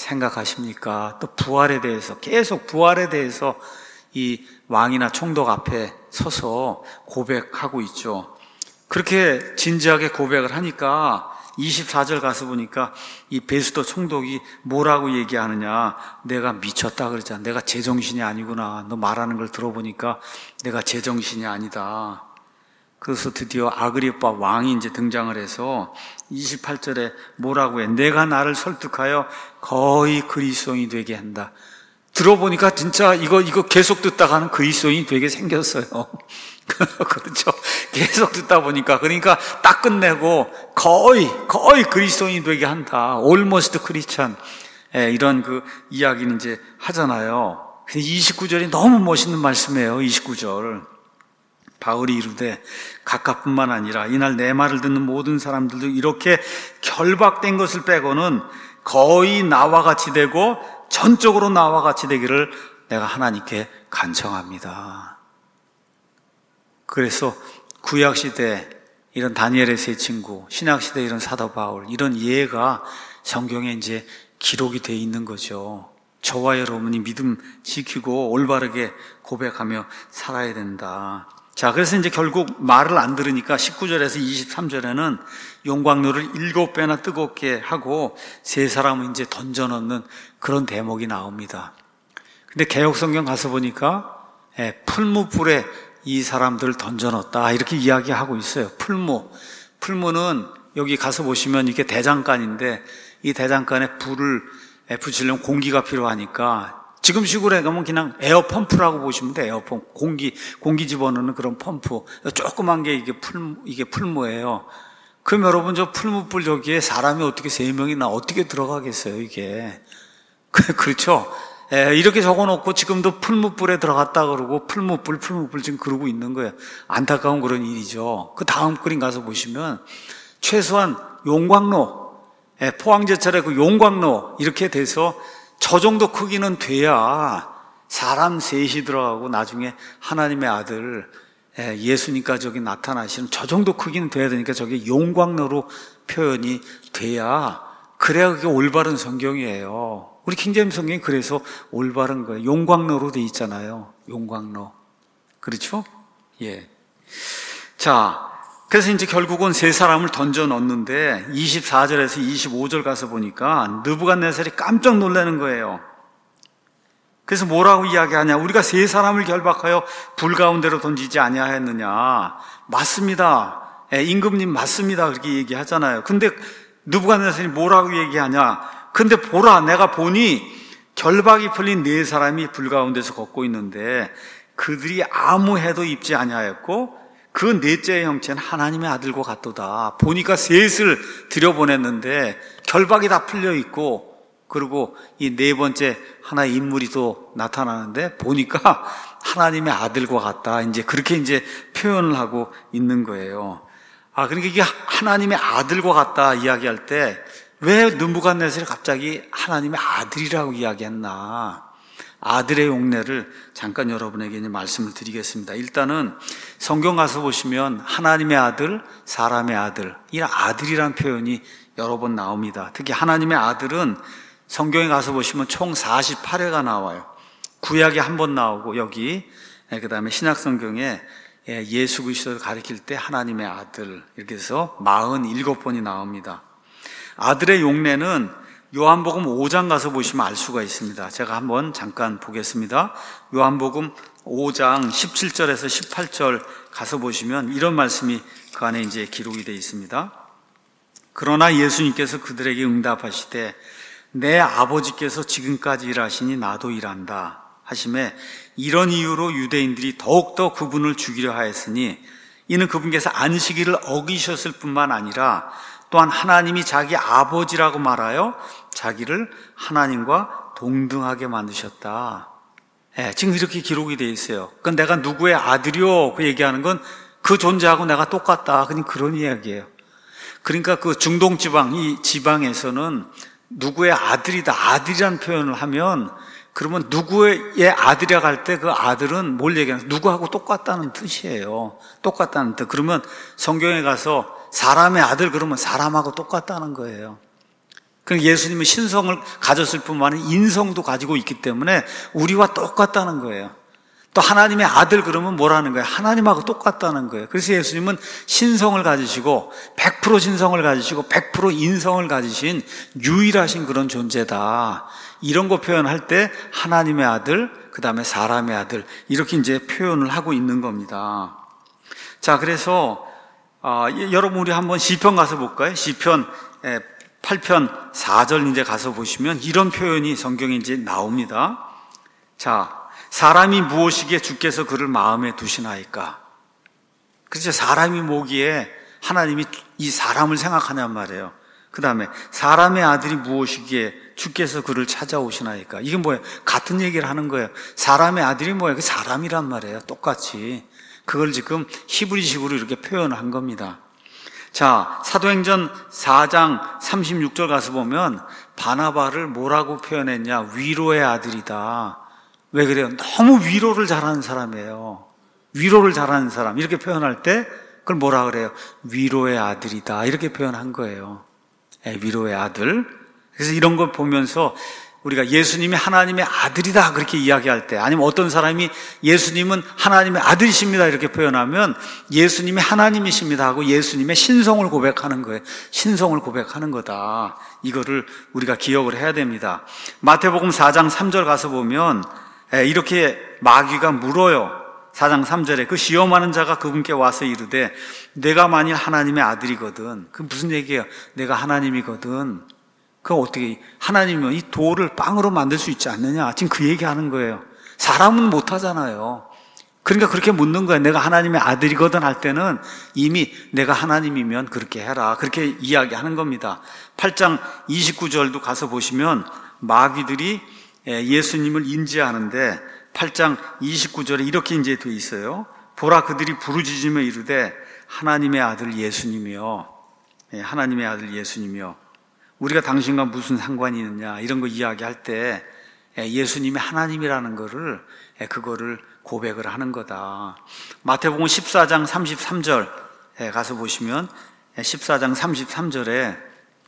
생각하십니까? 또 부활에 대해서 계속 부활에 대해서 이 왕이나 총독 앞에 서서 고백하고 있죠. 그렇게 진지하게 고백을 하니까 24절 가서 보니까 이 베스도 총독이 뭐라고 얘기하느냐. 내가 미쳤다 그러잖아. 내가 제정신이 아니구나. 너 말하는 걸 들어보니까 내가 제정신이 아니다. 그래서 드디어 아그리빠 왕이 이제 등장을 해서 28절에 뭐라고 해. 내가 나를 설득하여 거의 그리스도인이 되게 한다. 들어보니까 진짜 이거 계속 듣다가는 그리스도인이 되게 생겼어요. 그렇죠. 계속 듣다 보니까 그러니까 딱 끝내고 거의 그리스도인이 되게 한다. almost Christian. 이런 그 이야기는 이제 하잖아요. 29절이 너무 멋있는 말씀이에요. 29절. 바울이 이르되 각각뿐만 아니라 이날 내 말을 듣는 모든 사람들도 이렇게 결박된 것을 빼고는 거의 나와 같이 되고 전적으로 나와 같이 되기를 내가 하나님께 간청합니다. 그래서 구약시대 이런 다니엘의 세 친구, 신약시대 이런 사도 바울, 이런 예가 성경에 이제 기록이 되어 있는 거죠. 저와 여러분이 믿음 지키고 올바르게 고백하며 살아야 된다. 자, 그래서 이제 결국 말을 안 들으니까 19절에서 23절에는 용광로를 7배나 뜨겁게 하고 세 사람을 이제 던져넣는 그런 대목이 나옵니다. 근데 개역성경 가서 보니까 풀무불에 이 사람들을 던져넣었다 이렇게 이야기하고 있어요. 풀무는 여기 가서 보시면 이게 대장간인데 이 대장간에 불을 붙이려면 공기가 필요하니까 지금 시골에 가면 그냥 에어펌프라고 보시면 돼요. 에어펌프. 공기 집어넣는 그런 펌프. 조그만 게 이게 풀무예요. 그럼 여러분 저 풀무불 저기에 사람이 어떻게 3명이나 어떻게 들어가겠어요, 이게. 그렇죠? 이렇게 적어놓고 지금도 풀무불에 들어갔다 그러고 풀무불 지금 그러고 있는 거예요. 안타까운 그런 일이죠. 그 다음 그림 가서 보시면 최소한 용광로, 포항제철의 그 용광로 이렇게 돼서 저 정도 크기는 돼야 사람 셋이 들어가고 나중에 하나님의 아들 예수님과 저기 나타나시는 저 정도 크기는 돼야 되니까 저게 용광로로 표현이 돼야 그래야 그게 올바른 성경이에요. 우리 킹제임스 성경이 그래서 올바른 거예요. 용광로로 돼 있잖아요. 용광로. 그렇죠? 예. 자, 그래서 이제 결국은 세 사람을 던져 넣었는데 24절에서 25절 가서 보니까 느부갓네살이 깜짝 놀라는 거예요. 그래서 뭐라고 이야기하냐? 우리가 세 사람을 결박하여 불 가운데로 던지지 아니하였느냐? 맞습니다. 임금님 맞습니다. 그렇게 얘기하잖아요. 근데 느부갓네살이 뭐라고 얘기하냐? 근데 보라, 내가 보니 결박이 풀린 4사람이 불 가운데서 걷고 있는데 그들이 아무 해도 입지 아니하였고 그 넷째의 형체는 하나님의 아들과 같도다. 보니까 셋을 들여보냈는데 결박이 다 풀려 있고, 그리고 이 4번째 하나의 인물이 또 나타나는데 보니까 하나님의 아들과 같다. 이제 그렇게 이제 표현을 하고 있는 거예요. 그러니까 이게 하나님의 아들과 같다 이야기할 때 왜 느부갓네살이 갑자기 하나님의 아들이라고 이야기했나? 아들의 용례를 잠깐 여러분에게 이제 말씀을 드리겠습니다. 일단은 성경 가서 보시면 하나님의 아들, 사람의 아들, 이 아들이란 표현이 여러 번 나옵니다. 특히 하나님의 아들은 성경에 가서 보시면 총 48회가 나와요. 구약에 한 번 나오고 여기 그 다음에 신약 성경에 예수 그리스도를 가리킬 때 하나님의 아들 이렇게 해서 47번이 나옵니다. 아들의 용례는 요한복음 5장 가서 보시면 알 수가 있습니다. 제가 한번 잠깐 보겠습니다. 요한복음 5장 17절에서 18절 가서 보시면 이런 말씀이 그 안에 이제 기록이 되어 있습니다. 그러나 예수님께서 그들에게 응답하시되 내 아버지께서 지금까지 일하시니 나도 일한다 하시매 이런 이유로 유대인들이 더욱더 그분을 죽이려 하였으니 이는 그분께서 안식일을 어기셨을 뿐만 아니라 또한 하나님이 자기 아버지라고 말하여 자기를 하나님과 동등하게 만드셨다. 지금 이렇게 기록이 되어 있어요. 그러니까 내가 누구의 아들이요? 그 얘기하는 건 그 존재하고 내가 똑같다. 그냥 그런 이야기예요. 그러니까 그 중동지방, 이 지방에서는 누구의 아들이다. 아들이라는 표현을 하면 그러면 누구의 아들이라고 할 때 그 아들은 뭘 얘기하냐? 누구하고 똑같다는 뜻이에요. 똑같다는 뜻. 그러면 성경에 가서 사람의 아들 그러면 사람하고 똑같다는 거예요. 그러니까 예수님은 신성을 가졌을 뿐만 아니라 인성도 가지고 있기 때문에 우리와 똑같다는 거예요. 또 하나님의 아들 그러면 뭐라는 거예요? 하나님하고 똑같다는 거예요. 그래서 예수님은 신성을 가지시고 100% 신성을 가지시고 100% 인성을 가지신 유일하신 그런 존재다. 이런 거 표현할 때 하나님의 아들, 그 다음에 사람의 아들 이렇게 이제 표현을 하고 있는 겁니다. 자, 그래서 여러분 우리 한번 시편 가서 볼까요? 시편 8편 4절 이제 가서 보시면 이런 표현이 성경에 이제 나옵니다. 자, 사람이 무엇이기에 주께서 그를 마음에 두시나이까? 그렇죠. 사람이 뭐기에 하나님이 이 사람을 생각하냔 말이에요. 그 다음에 사람의 아들이 무엇이기에 주께서 그를 찾아오시나이까? 이게 뭐예요? 같은 얘기를 하는 거예요. 사람의 아들이 뭐예요? 그 사람이란 말이에요. 똑같이. 그걸 지금 히브리식으로 이렇게 표현을 한 겁니다. 자, 사도행전 4장 36절 가서 보면 바나바를 뭐라고 표현했냐? 위로의 아들이다. 왜 그래요? 너무 위로를 잘하는 사람이에요. 위로를 잘하는 사람 이렇게 표현할 때 그걸 뭐라 그래요? 위로의 아들이다 이렇게 표현한 거예요. 위로의 아들. 그래서 이런 걸 보면서 우리가 예수님이 하나님의 아들이다 그렇게 이야기할 때, 아니면 어떤 사람이 예수님은 하나님의 아들이십니다 이렇게 표현하면 예수님이 하나님이십니다 하고 예수님의 신성을 고백하는 거예요. 신성을 고백하는 거다. 이거를 우리가 기억을 해야 됩니다. 마태복음 4장 3절 가서 보면 이렇게 마귀가 물어요. 4장 3절에 그 시험하는 자가 그분께 와서 이르되 내가 만일 하나님의 아들이거든. 그 무슨 얘기예요? 내가 하나님이거든. 그럼 어떻게, 하나님은 이 돌을 빵으로 만들 수 있지 않느냐? 지금 그 얘기 하는 거예요. 사람은 못 하잖아요. 그러니까 그렇게 묻는 거예요. 내가 하나님의 아들이거든 할 때는 이미 내가 하나님이면 그렇게 해라. 그렇게 이야기하는 겁니다. 8장 29절도 가서 보시면 마귀들이 예수님을 인지하는데 8장 29절에 이렇게 이제 되어 있어요. 보라, 그들이 부르짖으며 이르되 하나님의 아들 예수님이요. 하나님의 아들 예수님이요. 우리가 당신과 무슨 상관이 있느냐 이런 거 이야기할 때 예수님이 하나님이라는 거를 그거를 고백을 하는 거다. 마태복음 14장 33절 가서 보시면 14장 33절에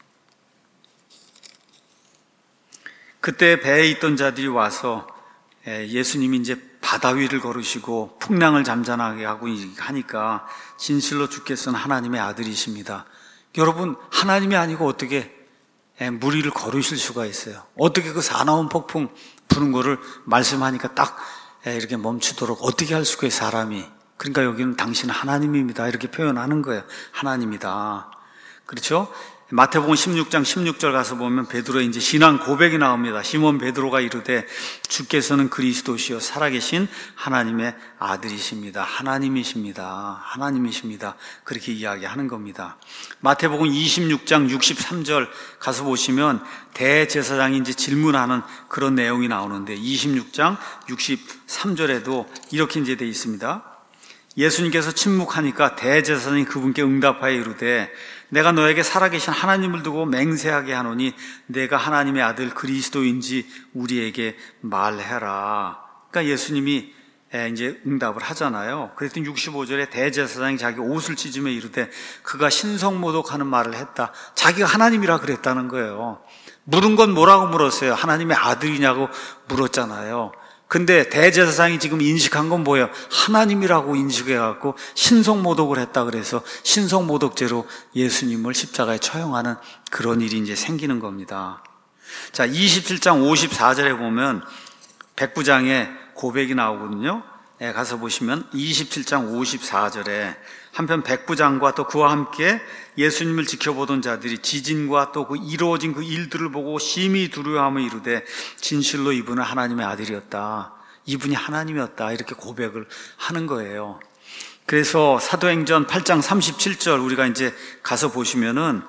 그때 배에 있던 자들이 와서 예수님이 이제 바다 위를 걸으시고 풍랑을 잠잠하게 하고 하니까 진실로 주께서는 하나님의 아들이십니다. 여러분, 하나님이 아니고 어떻게 물 위를 걸으실 수가 있어요? 어떻게 그 사나운 폭풍 부는 거를 말씀하니까 딱 이렇게 멈추도록 어떻게 할 수가 있어요, 사람이? 그러니까 여기는 당신은 하나님입니다. 이렇게 표현하는 거예요. 하나님이다. 그렇죠? 마태복음 16장 16절 가서 보면 베드로의 이제 신앙 고백이 나옵니다. 시몬 베드로가 이르되 주께서는 그리스도시요 살아계신 하나님의 아들이십니다. 하나님이십니다. 하나님이십니다. 그렇게 이야기하는 겁니다. 마태복음 26장 63절 가서 보시면 대제사장이 이제 질문하는 그런 내용이 나오는데 26장 63절에도 이렇게 이제 되어 있습니다. 예수님께서 침묵하니까 대제사장이 그분께 응답하여 이르되 내가 너에게 살아계신 하나님을 두고 맹세하게 하노니 내가 하나님의 아들 그리스도인지 우리에게 말해라. 그러니까 예수님이 이제 응답을 하잖아요. 그랬더니 65절에 대제사장이 자기 옷을 찢으며 이르되 그가 신성모독하는 말을 했다. 자기가 하나님이라 그랬다는 거예요. 물은 건 뭐라고 물었어요? 하나님의 아들이냐고 물었잖아요. 근데 대제사장이 지금 인식한 건 뭐예요? 하나님이라고 인식해갖고 신성모독을 했다 그래서 신성모독죄로 예수님을 십자가에 처형하는 그런 일이 이제 생기는 겁니다. 자, 27장 54절에 보면 백부장의 고백이 나오거든요. 가서 보시면 27장 54절에 한편 백부장과 또 그와 함께 예수님을 지켜보던 자들이 지진과 또 그 이루어진 그 일들을 보고 심히 두려워하며 이르되 진실로 이분은 하나님의 아들이었다. 이분이 하나님이었다. 이렇게 고백을 하는 거예요. 그래서 사도행전 8장 37절 우리가 이제 가서 보시면은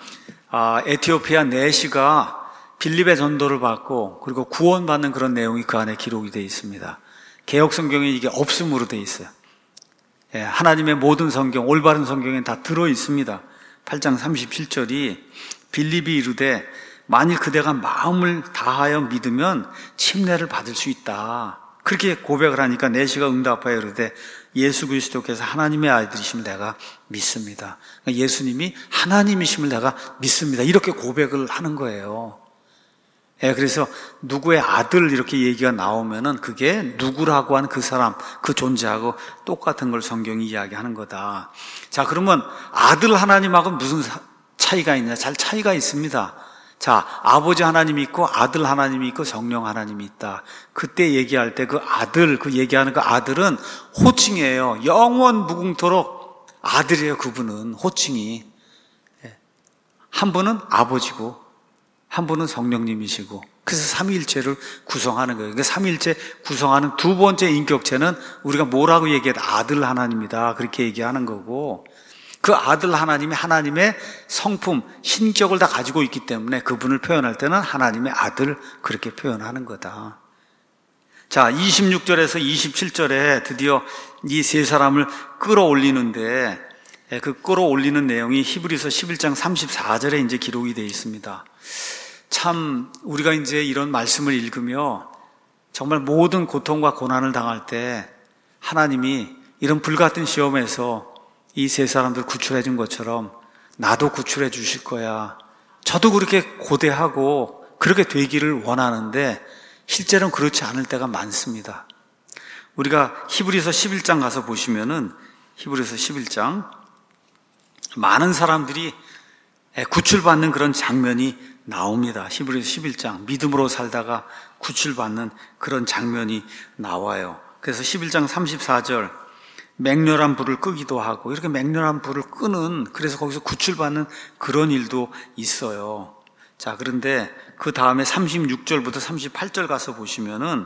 에티오피아 내시가 빌립의 전도를 받고 그리고 구원받는 그런 내용이 그 안에 기록이 되어 있습니다. 개역 성경에 이게 없음으로 되어 있어요. 하나님의 모든 성경, 올바른 성경에 다 들어 있습니다. 8장 37절이 빌립이 이르되 만일 그대가 마음을 다하여 믿으면 침례를 받을 수 있다. 그렇게 고백을 하니까 내시가 응답하여 이르되 예수 그리스도께서 하나님의 아들이심을 내가 믿습니다. 그러니까 예수님이 하나님이심을 내가 믿습니다. 이렇게 고백을 하는 거예요. 그래서 누구의 아들 이렇게 얘기가 나오면은 그게 누구라고 하는 그 사람, 그 존재하고 똑같은 걸 성경이 이야기하는 거다. 자, 그러면 아들 하나님하고 무슨 차이가 있냐? 잘 차이가 있습니다. 자, 아버지 하나님이 있고 아들 하나님이 있고 성령 하나님이 있다. 그때 얘기할 때 그 아들, 그 얘기하는 그 아들은 호칭이에요. 영원 무궁토록 아들이에요. 그분은 호칭이. 한 분은 아버지고 한 분은 성령님이시고 그래서 삼위일체를 구성하는 거예요. 그러니까 삼위일체 구성하는 두 번째 인격체는 우리가 뭐라고 얘기해도 아들 하나님이다 그렇게 얘기하는 거고 그 아들 하나님이 하나님의 성품, 신격을 다 가지고 있기 때문에 그분을 표현할 때는 하나님의 아들 그렇게 표현하는 거다. 자, 26절에서 27절에 드디어 이 세 사람을 끌어올리는데 그 끌어올리는 내용이 히브리서 11장 34절에 이제 기록이 되어 있습니다. 참 우리가 이제 이런 말씀을 읽으며 정말 모든 고통과 고난을 당할 때 하나님이 이런 불같은 시험에서 이 세 사람들 구출해 준 것처럼 나도 구출해 주실 거야. 저도 그렇게 고대하고 그렇게 되기를 원하는데 실제로는 그렇지 않을 때가 많습니다. 우리가 히브리서 11장 가서 보시면은 히브리서 11장 많은 사람들이 구출받는 그런 장면이 나옵니다. 히브리서 11장 믿음으로 살다가 구출받는 그런 장면이 나와요. 그래서 11장 34절 맹렬한 불을 끄기도 하고 이렇게 맹렬한 불을 끄는 그래서 거기서 구출받는 그런 일도 있어요. 자, 그런데 그 다음에 36절부터 38절 가서 보시면은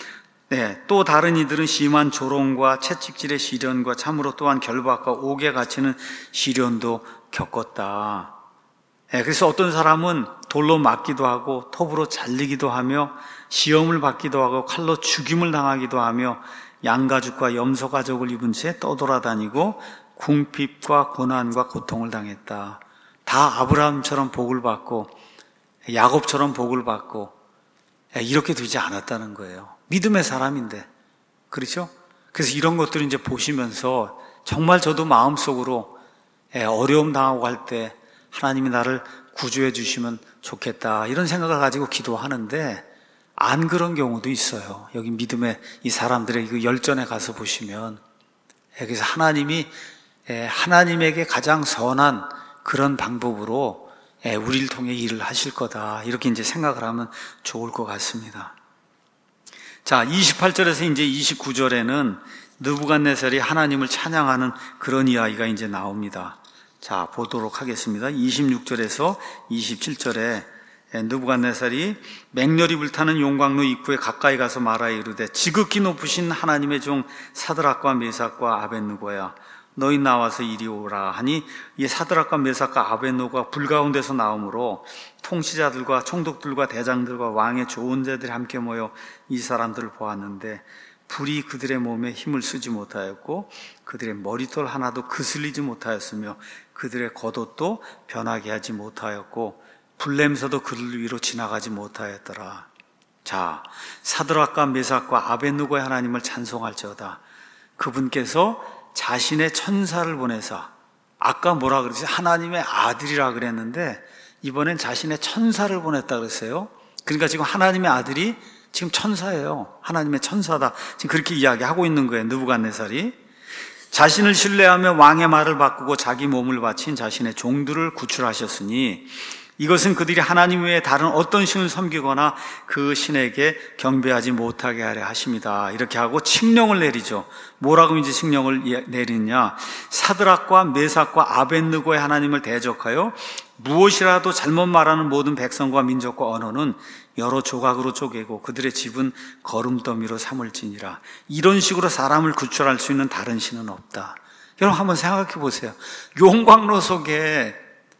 또 다른 이들은 심한 조롱과 채찍질의 시련과 참으로 또한 결박과 옥에 갇히는 시련도 겪었다. 그래서 어떤 사람은 돌로 맞기도 하고 톱으로 잘리기도 하며 시험을 받기도 하고 칼로 죽임을 당하기도 하며 양가죽과 염소가죽을 입은 채 떠돌아다니고 궁핍과 고난과 고통을 당했다. 다 아브라함처럼 복을 받고 야곱처럼 복을 받고 이렇게 되지 않았다는 거예요. 믿음의 사람인데, 그렇죠? 그래서 이런 것들을 이제 보시면서 정말 저도 마음속으로 어려움 당하고 할 때 하나님이 나를 구조해 주시면 좋겠다 이런 생각을 가지고 기도하는데 안 그런 경우도 있어요. 여기 믿음의 이 사람들의 그 열전에 가서 보시면 그래서 하나님이 하나님에게 가장 선한 그런 방법으로 우리를 통해 일을 하실 거다 이렇게 이제 생각을 하면 좋을 것 같습니다. 자, 28절에서 이제 29절에는 느부갓네살이 하나님을 찬양하는 그런 이야기가 이제 나옵니다. 자, 보도록 하겠습니다. 26절에서 27절에 느부갓네살이 맹렬히 불타는 용광로 입구에 가까이 가서 말하여 이르되 지극히 높으신 하나님의 종 사드락과 메삭과 아벳느고야 너희 나와서 이리 오라 하니 이 사드락과 메삭과 아벳느고가 불 가운데서 나오므로 통치자들과 총독들과 대장들과 왕의 좋은 자들이 함께 모여 이 사람들을 보았는데 불이 그들의 몸에 힘을 쓰지 못하였고 그들의 머리털 하나도 그슬리지 못하였으며 그들의 겉옷도 변하게 하지 못하였고 불냄새도 그들 위로 지나가지 못하였더라. 자, 사드락과 메삭과 아벳느고의 하나님을 찬송할지어다. 그분께서 자신의 천사를 보내사, 아까 뭐라 그러지? 하나님의 아들이라 그랬는데 이번엔 자신의 천사를 보냈다 그랬어요. 그러니까 지금 하나님의 아들이 지금 천사예요. 하나님의 천사다. 지금 그렇게 이야기하고 있는 거예요. 느부갓네살이 자신을 신뢰하며 왕의 말을 바꾸고 자기 몸을 바친 자신의 종들을 구출하셨으니 이것은 그들이 하나님 외에 다른 어떤 신을 섬기거나 그 신에게 경배하지 못하게 하려 하십니다. 이렇게 하고 칙령을 내리죠. 뭐라고 이제 칙령을 내리느냐? 사드락과 메삭과 아벳느고의 하나님을 대적하여 무엇이라도 잘못 말하는 모든 백성과 민족과 언어는 여러 조각으로 쪼개고 그들의 집은 거름더미로 삼을지니라. 이런 식으로 사람을 구출할 수 있는 다른 신은 없다. 여러분 한번 생각해 보세요. 용광로 속에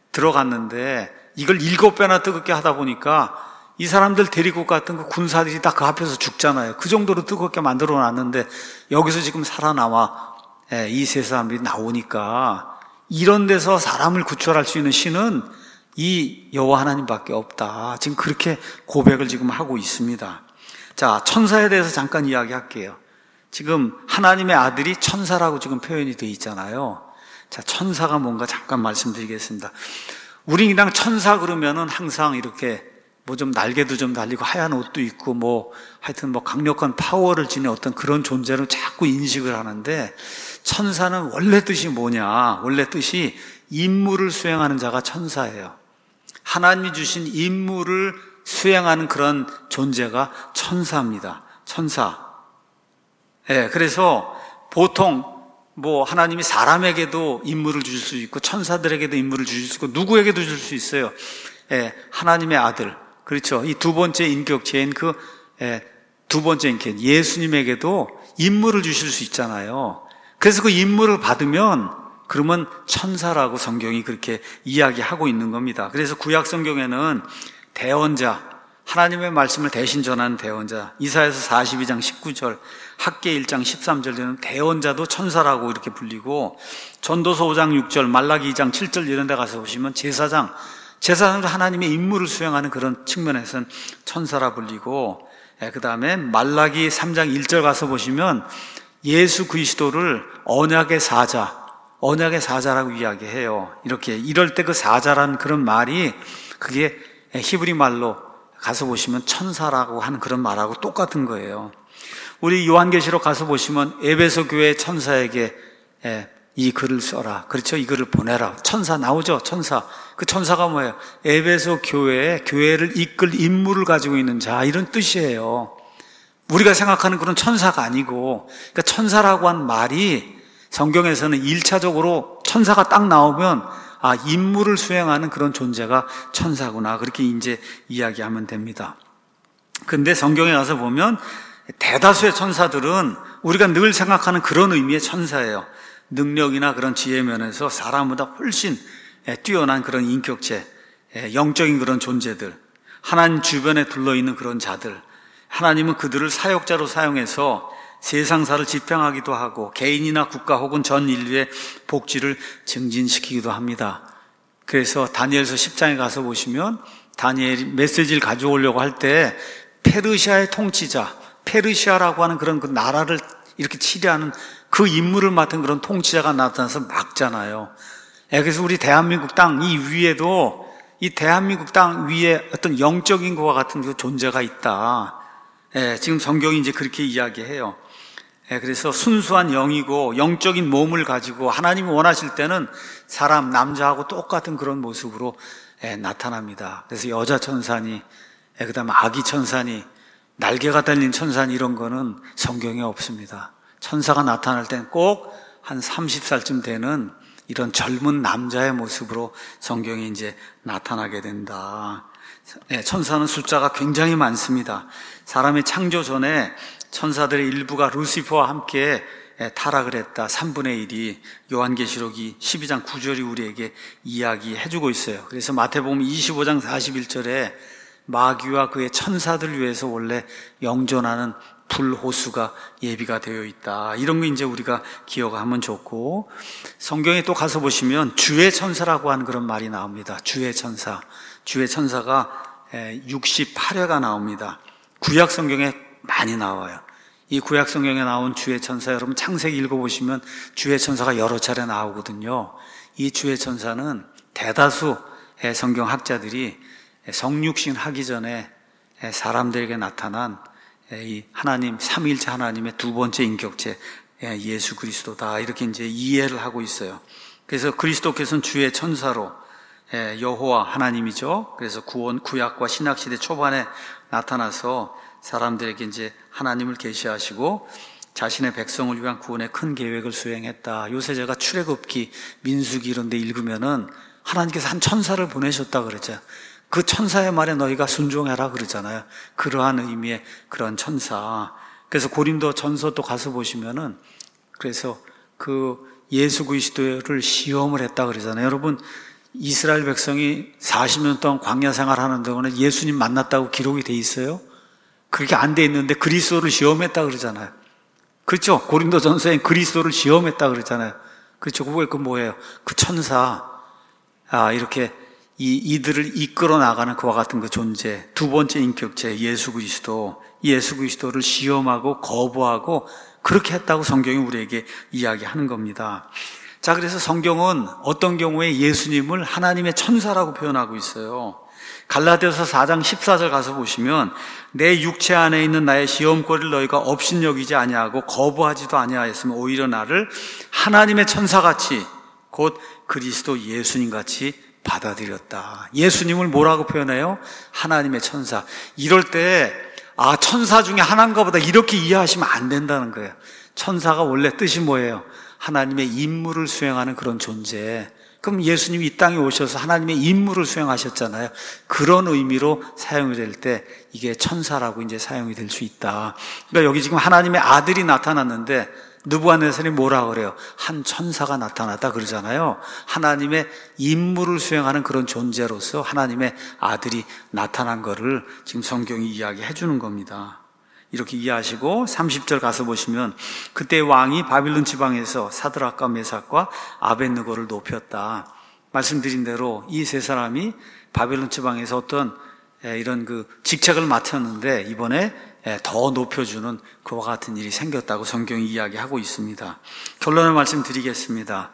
들어갔는데 이걸 7배나 뜨겁게 하다 보니까 이 사람들 데리고 갔던 그 군사들이 다 그 앞에서 죽잖아요. 그 정도로 뜨겁게 만들어 놨는데 여기서 지금 살아남아 이 세 사람들이 나오니까 이런 데서 사람을 구출할 수 있는 신은 이 여호와 하나님밖에 없다. 지금 그렇게 고백을 지금 하고 있습니다. 자, 천사에 대해서 잠깐 이야기할게요. 지금 하나님의 아들이 천사라고 지금 표현이 되어 있잖아요. 자, 천사가 뭔가 잠깐 말씀드리겠습니다. 우리 그냥 천사 그러면은 항상 이렇게 뭐 좀 날개도 좀 달리고 하얀 옷도 입고 뭐 하여튼 뭐 강력한 파워를 지닌 어떤 그런 존재로 자꾸 인식을 하는데 천사는 원래 뜻이 뭐냐? 원래 뜻이 임무를 수행하는 자가 천사예요. 하나님이 주신 임무를 수행하는 그런 존재가 천사입니다. 천사. 그래서 보통 뭐 하나님이 사람에게도 임무를 주실 수 있고 천사들에게도 임무를 주실 수 있고 누구에게도 줄 수 있어요. 하나님의 아들, 그렇죠. 이 두 번째 인격체인 두 번째 인격 예수님에게도 임무를 주실 수 있잖아요. 그래서 그 임무를 받으면 그러면 천사라고 성경이 그렇게 이야기하고 있는 겁니다. 그래서 구약 성경에는 대언자, 하나님의 말씀을 대신 전하는 대언자, 이사야서 42장 19절, 학개 1장 13절에는 대언자도 천사라고 이렇게 불리고 전도서 5장 6절, 말라기 2장 7절 이런 데 가서 보시면 제사장도 하나님의 임무를 수행하는 그런 측면에서는 천사라 불리고 그 다음에 말라기 3장 1절 가서 보시면 예수 그리스도를 언약의 사자라고 이야기해요. 이렇게 이럴 때 그 사자라는 그런 말이 그게 히브리 말로 가서 보시면 천사라고 하는 그런 말하고 똑같은 거예요. 우리 요한계시록 가서 보시면 에베소 교회 천사에게 이 글을 써라. 그렇죠? 이 글을 보내라. 천사 나오죠? 천사. 그 천사가 뭐예요? 에베소 교회를 이끌 임무를 가지고 있는 자, 이런 뜻이에요. 우리가 생각하는 그런 천사가 아니고, 그러니까 천사라고 한 말이 성경에서는 1차적으로 천사가 딱 나오면 임무를 수행하는 그런 존재가 천사구나. 그렇게 이제 이야기하면 됩니다. 근데 성경에 가서 보면 대다수의 천사들은 우리가 늘 생각하는 그런 의미의 천사예요. 능력이나 그런 지혜 면에서 사람보다 훨씬 뛰어난 그런 인격체, 영적인 그런 존재들, 하나님 주변에 둘러있는 그런 자들, 하나님은 그들을 사역자로 사용해서 세상사를 집행하기도 하고 개인이나 국가 혹은 전 인류의 복지를 증진시키기도 합니다. 그래서 다니엘서 10장에 가서 보시면 다니엘이 메시지를 가져오려고 할 때 페르시아의 통치자, 페르시아라고 하는 그런 그 나라를 이렇게 치리하는 그 임무를 맡은 그런 통치자가 나타나서 막잖아요. 그래서 우리 대한민국 땅 이 위에도 이 대한민국 땅 위에 어떤 영적인 것과 같은 그 존재가 있다. 지금 성경이 이제 그렇게 이야기해요. 그래서 순수한 영이고 영적인 몸을 가지고 하나님이 원하실 때는 사람, 남자하고 똑같은 그런 모습으로 나타납니다. 그래서 여자 천사니, 그 다음에 아기 천사니, 날개가 달린 천사니 이런 거는 성경에 없습니다. 천사가 나타날 땐 꼭 한 30살쯤 되는 이런 젊은 남자의 모습으로 성경에 이제 나타나게 된다. 천사는 숫자가 굉장히 많습니다. 사람의 창조 전에 천사들의 일부가 루시퍼와 함께 타락을 했다. 3분의 1이 요한계시록이 12장 9절이 우리에게 이야기해주고 있어요. 그래서 마태복음 25장 41절에 마귀와 그의 천사들을 위해서 원래 영존하는 불호수가 예비가 되어 있다. 이런 거 이제 우리가 기억하면 좋고, 성경에 또 가서 보시면 주의 천사라고 하는 그런 말이 나옵니다. 주의 천사. 주의 천사가 68회가 나옵니다. 구약 성경에 많이 나와요. 이 구약 성경에 나온 주의 천사, 여러분 창세기 읽어보시면 주의 천사가 여러 차례 나오거든요. 이 주의 천사는 대다수 성경 학자들이 성육신 하기 전에 사람들에게 나타난 이 하나님, 삼위일체 하나님의 두 번째 인격체 예수 그리스도다. 이렇게 이제 이해를 하고 있어요. 그래서 그리스도께서는 주의 천사로 여호와 하나님이죠. 그래서 구약과 신약 시대 초반에 나타나서 사람들에게 이제 하나님을 계시하시고 자신의 백성을 위한 구원의 큰 계획을 수행했다. 요새 제가 출애굽기, 민수기 이런 데 읽으면은 하나님께서 한 천사를 보내셨다 그러죠. 그 천사의 말에 너희가 순종해라 그러잖아요. 그러한 의미의 그런 천사. 그래서 고린도 전서 또 가서 보시면은 그래서 그 예수 그리스도를 시험을 했다 그러잖아요. 여러분 이스라엘 백성이 40년 동안 광야 생활하는 동안에 예수님 만났다고 기록이 돼 있어요? 그렇게 안 돼 있는데 그리스도를 시험했다 그러잖아요. 그렇죠? 고린도 전서에 그리스도를 시험했다 그러잖아요. 그렇죠? 그게 그 뭐예요? 그 천사. 이렇게 이들을 이끌어 나가는 그와 같은 그 존재, 두 번째 인격체 예수 그리스도를 시험하고 거부하고 그렇게 했다고 성경이 우리에게 이야기하는 겁니다. 자, 그래서 성경은 어떤 경우에 예수님을 하나님의 천사라고 표현하고 있어요. 갈라디아서 4장 14절 가서 보시면 내 육체 안에 있는 나의 시험거리를 너희가 업신여기지 아니하고 거부하지도 아니하였으면 오히려 나를 하나님의 천사같이 곧 그리스도 예수님같이 받아들였다. 예수님을 뭐라고 표현해요? 하나님의 천사. 이럴 때 천사 중에 하나인가 보다 이렇게 이해하시면 안 된다는 거예요. 천사가 원래 뜻이 뭐예요? 하나님의 임무를 수행하는 그런 존재. 그럼 예수님이 이 땅에 오셔서 하나님의 임무를 수행하셨잖아요. 그런 의미로 사용이 될 때 이게 천사라고 이제 사용이 될 수 있다. 그러니까 여기 지금 하나님의 아들이 나타났는데 느부갓네살이 뭐라 그래요? 한 천사가 나타났다 그러잖아요. 하나님의 임무를 수행하는 그런 존재로서 하나님의 아들이 나타난 거를 지금 성경이 이야기해 주는 겁니다. 이렇게 이해하시고 30절 가서 보시면 그때 왕이 바빌론 지방에서 사드락과 메삭과 아벳느고를 높였다. 말씀드린 대로 이 세 사람이 바빌론 지방에서 어떤 이런 그 직책을 맡았는데 이번에 더 높여주는 그와 같은 일이 생겼다고 성경이 이야기하고 있습니다. 결론을 말씀드리겠습니다.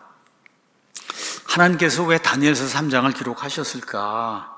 하나님께서 왜 다니엘서 3장을 기록하셨을까?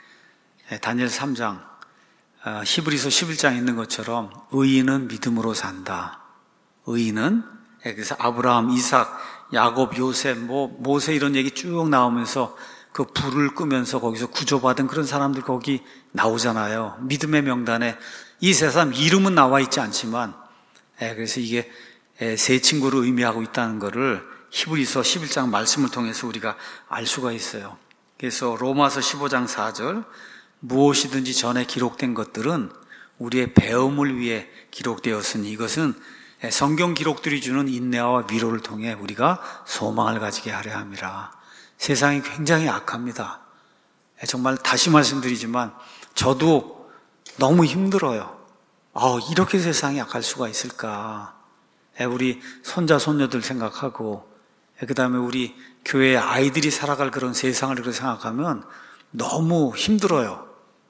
다니엘서 3장, 히브리서 11장에 있는 것처럼 의인은 믿음으로 산다. 의인은, 그래서 아브라함, 이삭, 야곱, 요셉, 모세 이런 얘기 쭉 나오면서 그 불을 끄면서 거기서 구조받은 그런 사람들 거기 나오잖아요. 믿음의 명단에 이 세 사람 이름은 나와 있지 않지만, 그래서 이게 세 친구를 의미하고 있다는 것을 히브리서 11장 말씀을 통해서 우리가 알 수가 있어요. 그래서 로마서 15장 4절, 무엇이든지 전에 기록된 것들은 우리의 배움을 위해 기록되었으니 이것은 성경 기록들이 주는 인내와 위로를 통해 우리가 소망을 가지게 하려 함이라. 세상이 굉장히 악합니다. 정말 다시 말씀드리지만 저도 너무 힘들어요. 이렇게 세상이 악할 수가 있을까. 우리 손자 손녀들 생각하고 그 다음에 우리 교회 아이들이 살아갈 그런 세상을 그렇게 생각하면 너무 힘들어요.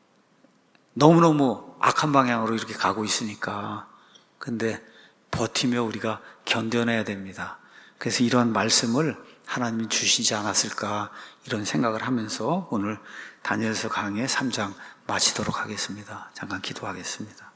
너무너무 악한 방향으로 이렇게 가고 있으니까. 근데 버티며 우리가 견뎌내야 됩니다. 그래서 이런 말씀을 하나님이 주시지 않았을까 이런 생각을 하면서 오늘 다니엘서 강의 3장 마치도록 하겠습니다. 잠깐 기도하겠습니다.